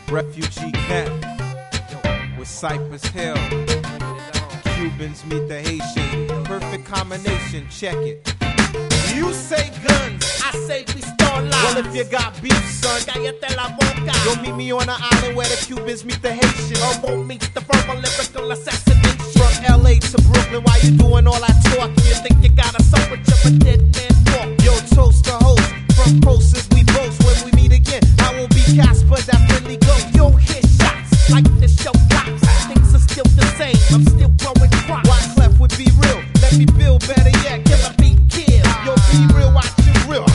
Refugee camp with Cypress Hill. Cubans meet the Haitians. Perfect combination, check it. You say guns, I say pistola. well if you got beef, son, Cállate la boca. you'll meet me on the island where the Cubans meet the Haitians. Or won't meet the verbal lyrical assassination. From LA to Brooklyn, why you doing all that talking? You think you got a soul, but you're a dead man walk. Yo, toast the host. From posters we boast when we meet again. I won't be Casper, that friendly ghost. You'll hear shots like the show cops. Things are still the same, I'm still growing crops. Why Clef would be real? Let me build better yet. Killer beat kill. Yo, be real, watch it real.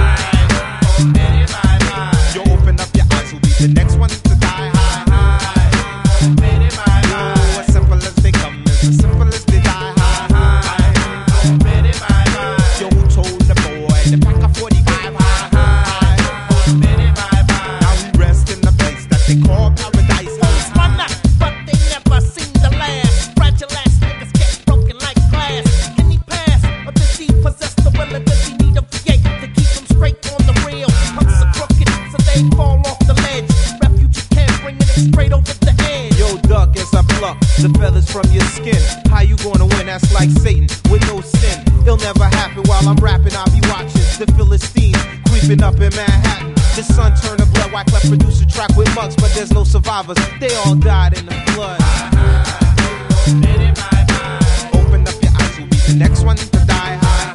Yo, open up your eyes, who'll be the next one to die high. Yo, as simple as they come, as simple as they die high. Yo, who told the boy to pack a 45 high. Now we rest in the place that they call paradise Fools high. run up, but they never seem to last. Fragile ass niggas get broken like glass. Can he pass? Or does he possess the will, or does he need a V8 to keep him straight on the rail? Punks are crooked, so they fall off the ledge. Refugee camp bringing it straight over the edge. Yo, duck as I pluck the feathers from your skin. How you gonna win? That's like Satan with no sin. It'll never happen while I'm rapping. I'll be watching the Philistines creeping up in Manhattan. The sun turned to blood. Wyclef produced a track with mugs, but there's no survivors. They all died in the flood. Open up your eyes, who'll be the next one to die high.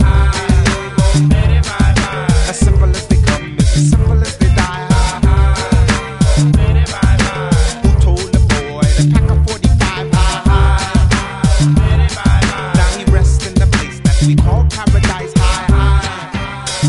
As simple as they come, as simple as they die high. Who told the boy to pack a 45 high? Now he rests in the place that we call paradise high.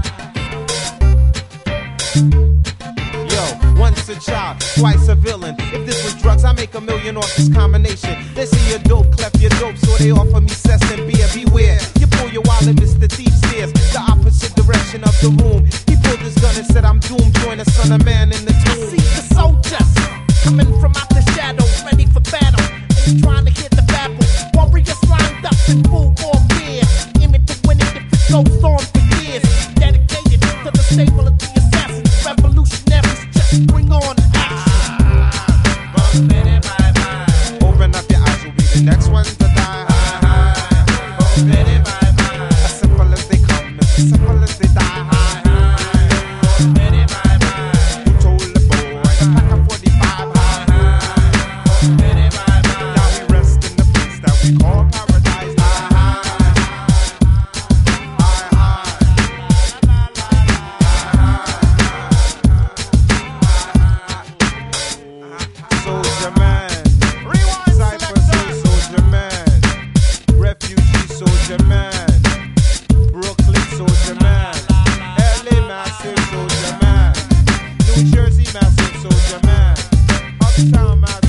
Yo, once a child, twice a villain. If this was drugs, I make $1 million off this combination. They say you're dope, Clef, you're dope, so they offer me cess and beer. Beware, you pull your wallet, Mr. Thief stares the opposite direction of the room. He pulled his gun and said, I'm doomed. Join the son of man in the I tomb. see the soldiers coming from out the shadows, ready for battle. Ain't trying to hear the babble. Warriors lined up in full war gear, in it to win it if it goes on for years. Dedicated to the stable of the assassins, revolutionaries. Just bring on action. Open up your eyes, you'll be the next one to die. As simple as they come, as simple as they die. Who told the boy to pack a 45 high? Now we rest in the place that we call paradise high. Soldier man, Cypress Hill soldier man, Refugee soldier man, Brooklyn soldier man, LA massive soldier man, New Jersey massive soldier man, Uptown massive